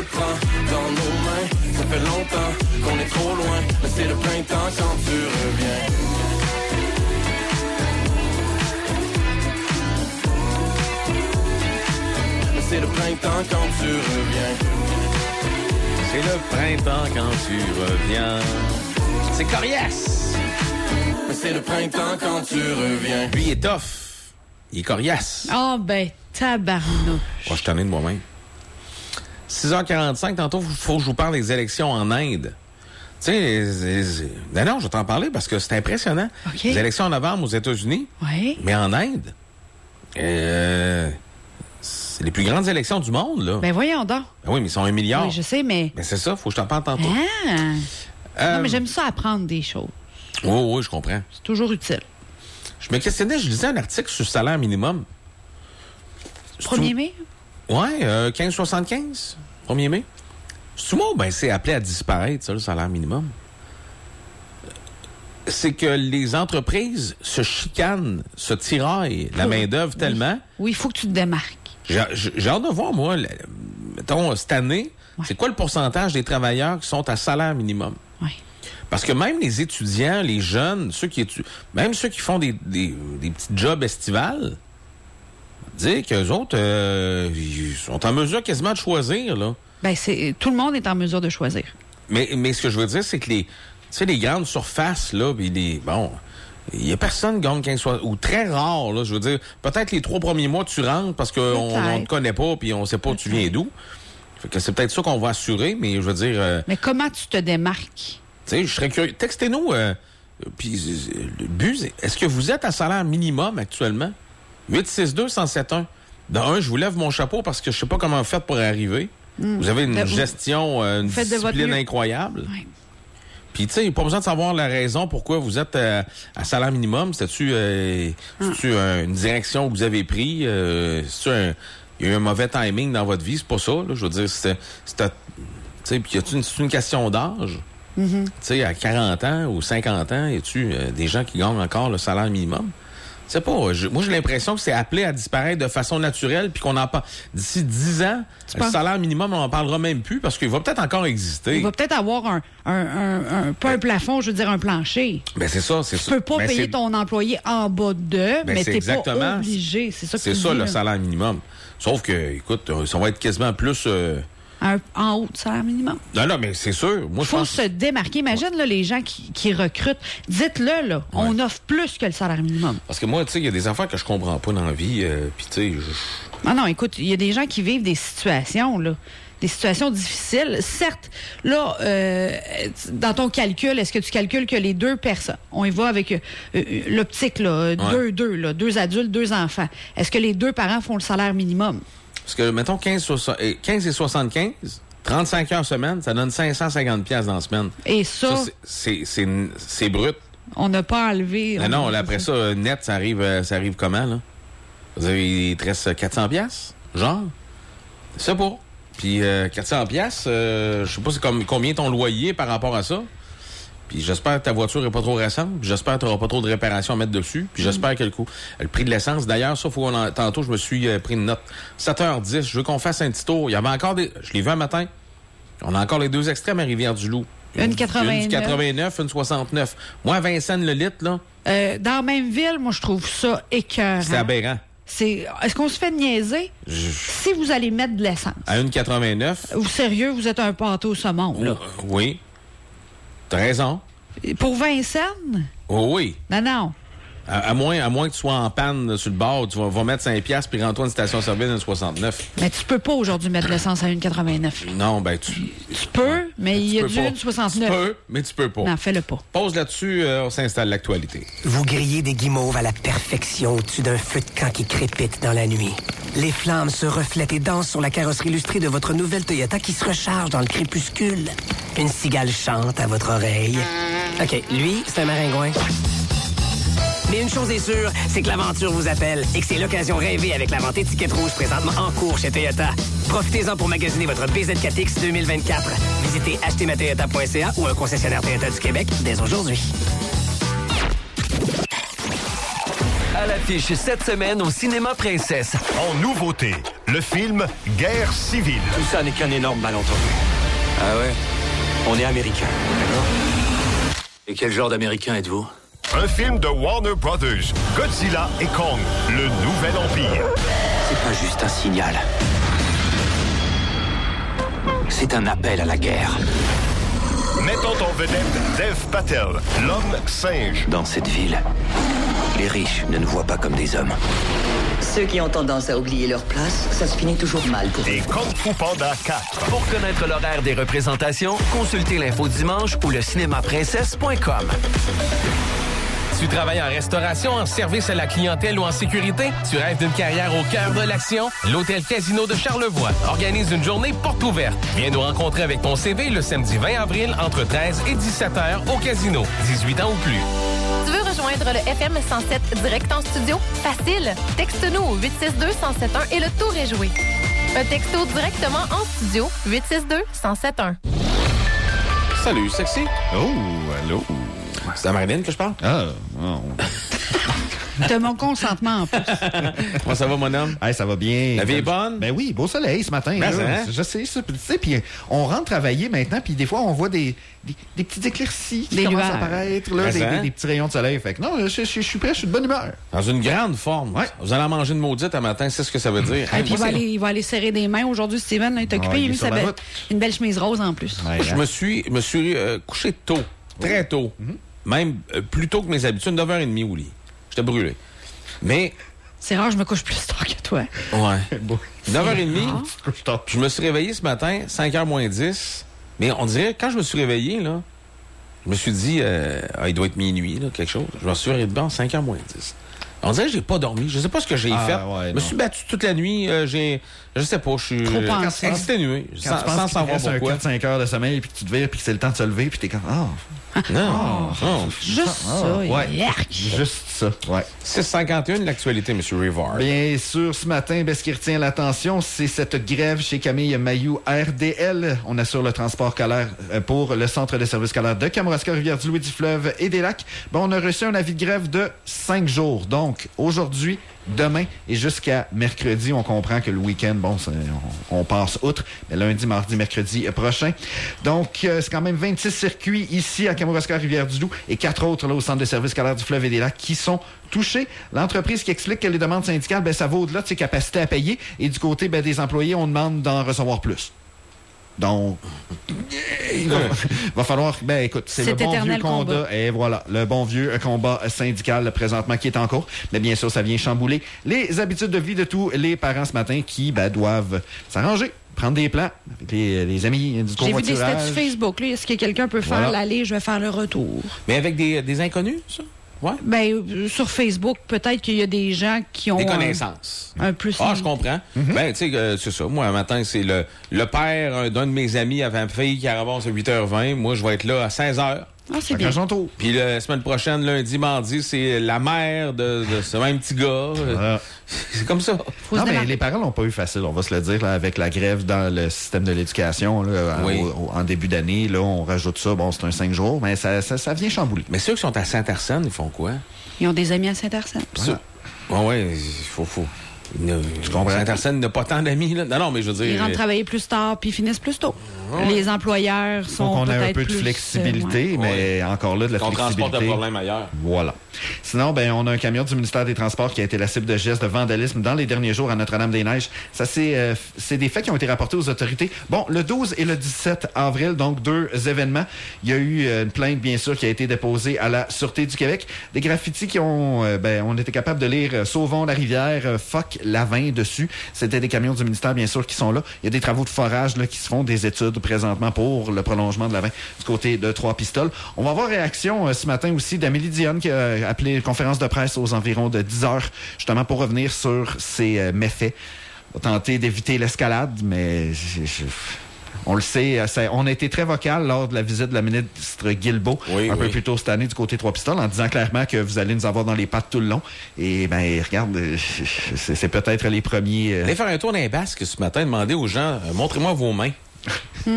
le prend dans nos mains. Ça fait longtemps qu'on est trop loin, mais c'est le printemps quand tu reviens. Mais c'est le printemps quand tu reviens. C'est le printemps quand tu reviens. C'est coriace. Mais c'est le printemps quand tu reviens. Lui, il est tough. Il est coriace. Oh, ben, tabarnouche. Moi, je t'en ai de moi-même. 6h45, tantôt, il faut que je vous parle des élections en Inde. Tu sais, non, je vais t'en parler parce que c'est impressionnant. OK. Les élections en novembre aux États-Unis, Oui. mais en Inde, c'est les plus grandes élections du monde, là. Ben, voyons donc. Ben oui, mais ils sont 1 milliard. Oui, je sais, mais... Mais c'est ça, faut que je t'en parle tantôt. Ah! Non, mais j'aime ça apprendre des choses. Oui, je comprends. C'est toujours utile. Je me questionnais, je lisais un article sur le salaire minimum. 1er mai? Oui, 15,75, 1er mai. C'est-tu moi ou ben c'est appelé à disparaître, ça, le salaire minimum? C'est que les entreprises se chicanent, se tiraillent la main-d'œuvre tellement. Oui, il faut que tu te démarques. J'ai hâte de voir, moi, mettons, cette année, c'est quoi le pourcentage des travailleurs qui sont à salaire minimum? Oui. Parce que même les étudiants, les jeunes, même ceux qui font des petits jobs estivales, dire qu'eux autres, ils sont en mesure quasiment de choisir, là. Ben, tout le monde est en mesure de choisir. Mais ce que je veux dire, c'est que les grandes surfaces, là, pis il y a personne qui gagne 15 ou très rare, là, je veux dire. Peut-être les 3 premiers mois, tu rentres parce qu'on ne te connaît pas puis on sait pas où tu viens d'où. Fait que c'est peut-être ça qu'on va assurer, mais je veux dire... Mais comment tu te démarques? Tu sais, je serais curieux. Textez-nous, puis le but, est-ce que vous êtes à salaire minimum actuellement? 862-1071. D'un, je vous lève mon chapeau parce que je sais pas comment vous faites pour arriver. Vous avez une gestion, une discipline incroyable. Oui. Puis, tu sais, pas besoin de savoir la raison pourquoi vous êtes à salaire minimum. C'est-tu une direction que vous avez pris? Il y a eu un mauvais timing dans votre vie? C'est pas ça, là. Je veux dire, tu sais, puis c'est une question d'âge. Mm-hmm. Tu sais, à 40 ans ou 50 ans, y a-tu des gens qui gagnent encore le salaire minimum? Je sais pas. Moi, j'ai l'impression que c'est appelé à disparaître de façon naturelle puis qu'on en parle. D'ici 10 ans, le salaire minimum, on n'en parlera même plus parce qu'il va peut-être encore exister. Il va peut-être avoir pas un plafond, je veux dire un plancher. Ben c'est ça. Tu peux pas payer ton employé en bas de, mais t'es pas obligé. C'est ça que c'est tu ça, dis, le là. salaire minimum. Sauf que, écoute, ça va être quasiment plus... En haut de salaire minimum. Non, mais c'est sûr. Moi, il faut se démarquer. Imagine là, les gens qui recrutent. Dites-le, là, on offre plus que le salaire minimum. Parce que moi, tu sais, il y a des affaires que je comprends pas dans la vie. Puis, tu sais, Non, écoute, il y a des gens qui vivent des situations, là. Des situations difficiles. Certes, là, dans ton calcul, est-ce que tu calcules que les 2 personnes, on y va avec l'optique, là, 2 adultes, 2 enfants. Est-ce que les 2 parents font le salaire minimum? Parce que, mettons, 15 et 75, 35 heures semaine, ça donne 550 $ dans la semaine. Et ça c'est brut. On n'a pas enlevé... Non, là, après ça, net, ça arrive comment, là? Vous avez, il te reste 400 $, genre? C'est pas. Puis 400 $, je sais pas combien ton loyer par rapport à ça. Puis j'espère que ta voiture est pas trop récente. Puis j'espère que tu n'auras pas trop de réparations à mettre dessus. Puis j'espère que le prix de l'essence. D'ailleurs, ça, tantôt, je me suis pris une note. 7h10, je veux qu'on fasse un petit tour. Il y avait encore je l'ai vu un matin. On a encore les 2 extrêmes à Rivière-du-Loup. Une 89. Une 89, une 69. Moi, à Vincennes, le litre, là. Dans la même ville, moi, je trouve ça écœurant. C'est aberrant. Est-ce qu'on se fait niaiser? Si vous allez mettre de l'essence. À une 89. Ou sérieux, vous êtes un pâteau saumon, là. Oui. T'as raison. Pour Vincennes? Oh, oui. Non. À moins que tu sois en panne sur le bord, tu vas mettre 5$ puis rends-toi une station-service d'une 69. Mais tu peux pas aujourd'hui mettre de l'essence à 1,89. Non, ben tu peux, mais il y a du 1,69. Tu peux, mais tu peux pas. Non, fais-le pas. Pause là-dessus, on s'installe l'actualité. Vous grillez des guimauves à la perfection au-dessus d'un feu de camp qui crépite dans la nuit. Les flammes se reflètent et dansent sur la carrosserie illustrée de votre nouvelle Toyota qui se recharge dans le crépuscule. Une cigale chante à votre oreille. OK, lui, c'est un maringouin. Mais une chose est sûre, c'est que l'aventure vous appelle et que c'est l'occasion rêvée avec la vente étiquette rouge présentement en cours chez Toyota. Profitez-en pour magasiner votre BZ4X 2024. Visitez achetermatoyota.ca ou un concessionnaire Toyota du Québec dès aujourd'hui. À la s'affiche cette semaine au Cinéma Princesse. En nouveauté, le film Guerre civile. Tout ça n'est qu'un énorme malentendu. Ah ouais? On est américains, d'accord? Et quel genre d'américain êtes-vous? Un film de Warner Brothers, Godzilla et Kong, le nouvel empire. C'est pas juste un signal. C'est un appel à la guerre. Mettant en vedette Dev Patel, l'homme singe. Dans cette ville, les riches ne nous voient pas comme des hommes. Ceux qui ont tendance à oublier leur place, ça se finit toujours mal pour eux. Et Kung Fu Panda 4. Pour connaître l'horaire des représentations, consultez l'info dimanche ou le cinémaprincesse.com. Tu travailles en restauration, en service à la clientèle ou en sécurité? Tu rêves d'une carrière au cœur de l'action? L'Hôtel Casino de Charlevoix organise une journée porte ouverte. Viens nous rencontrer avec ton CV le samedi 20 avril entre 13 et 17 heures au Casino. 18 ans ou plus. Tu veux rejoindre le FM 107 direct en studio? Facile! Texte-nous au 862-1071 et le tour est joué. Un texto directement en studio, 862-1071. Salut, sexy. Oh, allô. C'est à Marilyn que je parle? Ah, non. T'as mon consentement en plus. Comment ça va, mon homme? Hey, ça va bien. La vie est bonne? Ben oui, beau soleil ce matin. Ben, là. hein? Je sais, ça. Tu sais, puis on rentre travailler maintenant, puis des fois, on voit des petites éclaircies qui Des commencent lueurs. à apparaître, là, Ben, hein? des petits rayons de soleil. Fait que non, je suis prêt, je suis de bonne humeur. Dans une grande forme. Ouais. Vous allez en manger une maudite un matin, c'est ce que ça veut dire. Et puis il va aller serrer des mains aujourd'hui, Steven. Il est occupé, il est il a mis sur sa la belle- route. une belle chemise rose en plus. Ouais, Je hein? me suis couché tôt, très tôt. Même plus tôt que mes habitudes, 9h30 au lit. J'étais brûlé. Mais, C'est rare, je me couche plus tard que toi. ouais. Bon. 9h30, Tu te couches tard. je me suis réveillé ce matin, 5h moins 10. Mais on dirait, quand je me suis réveillé, là, je me suis dit, il doit être minuit, là, quelque chose. Je me suis réveillé de bord, 5h moins 10. On dirait que j'ai pas dormi. Je sais pas ce que j'ai fait. Ouais, je me non. suis battu toute la nuit. Je sais pas, je suis Trop pensé. exténué. Quand Sans tu penses qu'il te savoir reste un pourquoi. 4-5 heures de sommeil, puis que tu te vires, puis que c'est le temps de se lever, puis t'es comme, Non, non. Juste ça, ouais. yark. Juste ça, ouais. 6h51 de l'actualité, M. Rivard. Bien sûr, ce matin, ce qui retient l'attention, c'est cette grève chez Camille Mailloux RDL. On assure le transport scolaire pour le centre de services scolaires de Kamouraska, Rivière-du-Loup, du Fleuve et des Lacs. Bon, on a reçu un avis de grève de 5 jours. Donc, aujourd'hui, demain et jusqu'à mercredi. On comprend que le week-end, bon, on passe outre, mais lundi, mardi, mercredi prochain. Donc, c'est quand même 26 circuits ici à Kamouraska, Rivière-du-Loup et 4 autres là, au centre de services scolaires du Fleuve et des Lacs qui sont touchés. L'entreprise qui explique que les demandes syndicales, ça va au-delà de ses capacités à payer et du côté des employés, on demande d'en recevoir plus. Donc, il va falloir... écoute, c'est le bon vieux éternel combat. Et voilà, le bon vieux combat syndical présentement qui est en cours. Mais bien sûr, ça vient chambouler les habitudes de vie de tous les parents ce matin qui doivent s'arranger, prendre des plans avec les amis du J'ai vu des covoiturage. statuts Facebook. Là. Est-ce que quelqu'un peut faire Voilà. l'aller, je vais faire le retour? Mais avec des inconnus, ça? Ouais. Sur Facebook, peut-être qu'il y a des gens qui ont... Des connaissances. Un plus... Ah, je comprends. Tu sais, c'est ça. Moi, un matin, c'est le père d'un de mes amis avait une fille qui ramasse à 8h20. Moi, je vais être là à 16h. Ah, c'est bien. Puis la semaine prochaine, lundi, mardi, c'est la mère de ce même petit gars. Voilà. C'est comme ça. Non, mais les parents l'ont pas eu facile, on va se le dire, là, avec la grève dans le système de l'éducation. Là, Oui. en début d'année, là, on rajoute ça, bon, c'est un 5 jours, mais ça vient chambouler. Mais ceux qui sont à Saint-Arsène, ils font quoi? Ils ont des amis à Saint-Arsène. Ouais, il faut. Tu comprends? Saint-Arsène n'a pas tant d'amis, là. Non, mais je veux Ils dire. rentrent travailler plus tard puis finissent plus tôt. Les employeurs Faut sont qu'on ait peut-être un peu de plus, flexibilité, mais encore là, de la qu'on flexibilité. transporte le problème ailleurs. Voilà. Sinon, on a un camion du ministère des Transports qui a été la cible de gestes de vandalisme dans les derniers jours à Notre-Dame-des-Neiges. Ça, c'est des faits qui ont été rapportés aux autorités. Bon, le 12 et le 17 avril, donc 2 événements. Il y a eu une plainte, bien sûr, qui a été déposée à la Sûreté du Québec. Des graffitis qui ont, on était capable de lire Sauvons la rivière, fuck Lavin dessus. C'était des camions du ministère, bien sûr, qui sont là. Il y a des travaux de forage là, qui se font, des études présentement pour le prolongement de Lavin du côté de Trois-Pistoles. On va avoir réaction ce matin aussi d'Amélie Dionne qui a appelé une conférence de presse aux environs de 10 heures, justement pour revenir sur ces méfaits. On va tenter d'éviter l'escalade, mais on le sait, on a été très vocal lors de la visite de la ministre Guilbeault un peu plus tôt cette année du côté Trois-Pistoles en disant clairement que vous allez nous avoir dans les pattes tout le long. Et regarde, c'est peut-être les premiers... Allez faire un tour dans les basques ce matin, demander aux gens, montrez-moi vos mains. C'est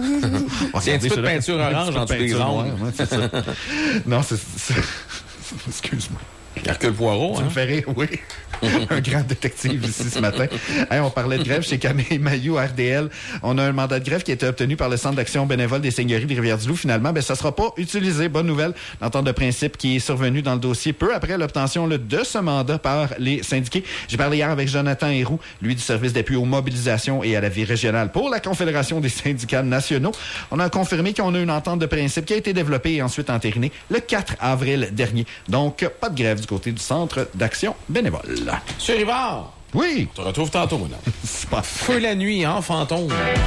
un petit peu de peinture orange en dessous des ongles. Non, c'est... Excuse-moi. Hercule Poirot, Tu me fais rire, oui. Un grand détective ici ce matin. Hey, on parlait de grève chez Camille Mailloux, RDL. On a un mandat de grève qui a été obtenu par le Centre d'action bénévole des Seigneuries de Rivière-du-Loup. Finalement, ça ne sera pas utilisé. Bonne nouvelle. L'entente de principe qui est survenue dans le dossier peu après l'obtention de ce mandat par les syndiqués. J'ai parlé hier avec Jonathan Héroux, lui du service d'appui aux mobilisations et à la vie régionale pour la Confédération des syndicats nationaux. On a confirmé qu'on a une entente de principe qui a été développée et ensuite entérinée le 4 avril dernier. Donc, pas de grève du côté du Centre d'action bénévole. Monsieur Rivard! Oui! On te retrouve tantôt, mon homme. C'est pas Feu la nuit, hein, fantôme.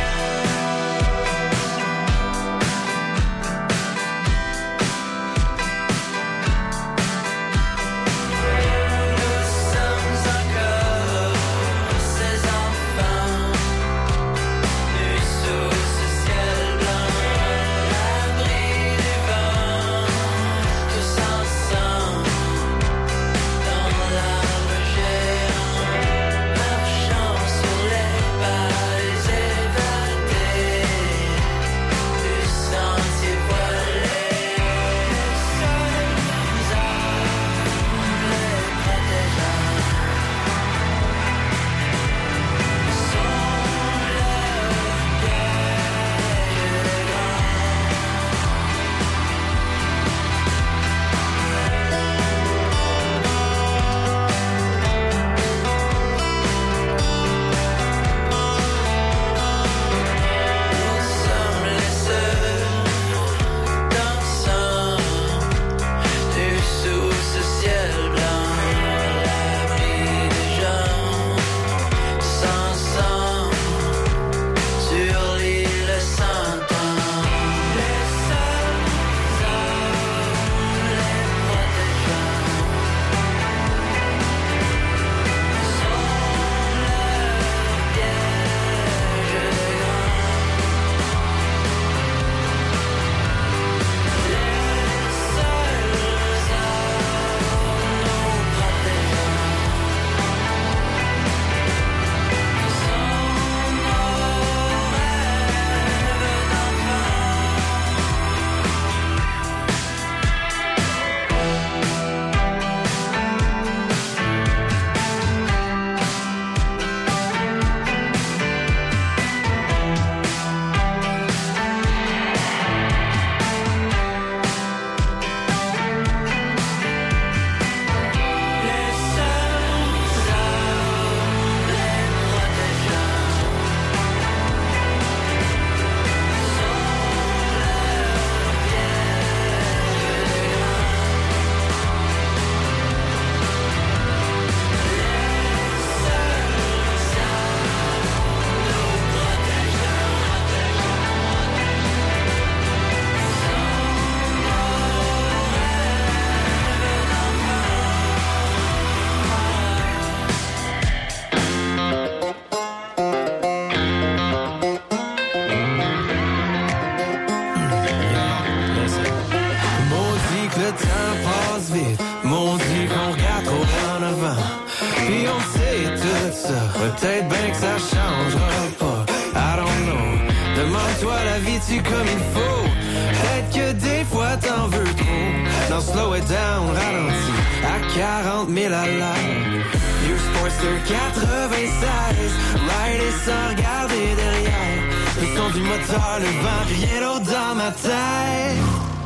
Peut-être bien que ça changera pas, I don't know. Demande-toi la vie-tu comme il faut. Peut-être que des fois t'en veux trop. Non, slow it down, ralentis à 40 000 à l'heure. Vieux Sportster 96, rider sans regarder derrière. Le son du moteur, le vent, rien d'autre dans ma tête.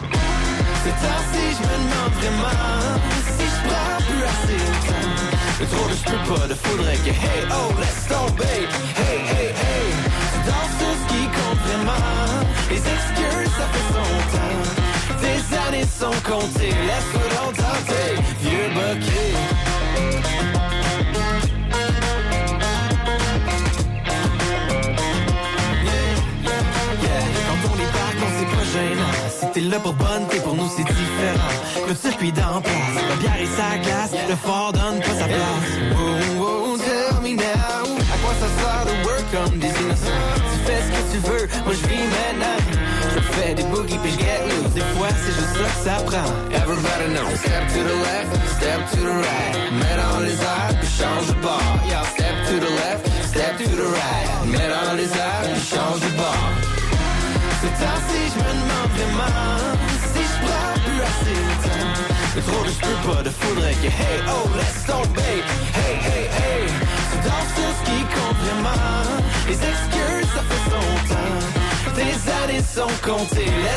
C'est temps-ci, je me demande vraiment si je prends plus assez de temps. Le trop de je peux pas, de faudrait que hey oh, laisse tomber. Hey, hey, hey, tu danses tout ce qui compte vraiment. Les excuses, ça fait son temps. Tes années sont comptées, laisse-toi donc tenter, vieux bokeh. Si t'es là pour bonne, t'es pour nous c'est différent. Le circuit d'en place, la bière et sa glace, le fort donne pas sa place. Oh, oh, tell me now, à quoi ça sert de work comme des innocents? Tu fais ce que tu veux, moi je vis maintenant. Je fais des boogies puis je get loose, des fois c'est juste ça que ça prend. Everybody knows, step to the left, step to the right. Mets dans les airs puis change de bord. Yeah, step to the left, step to the right. Mets dans les airs puis change de bord. C'est ainsi, je me demande vraiment si je prends plus assez de temps. Mais trop de je peux pas, de faudrait que hey oh laisse tomber. Hey hey hey, c'est dans tout ce qui compte vraiment. Les excuses ça fait son temps. Tes années sont comptées, laisse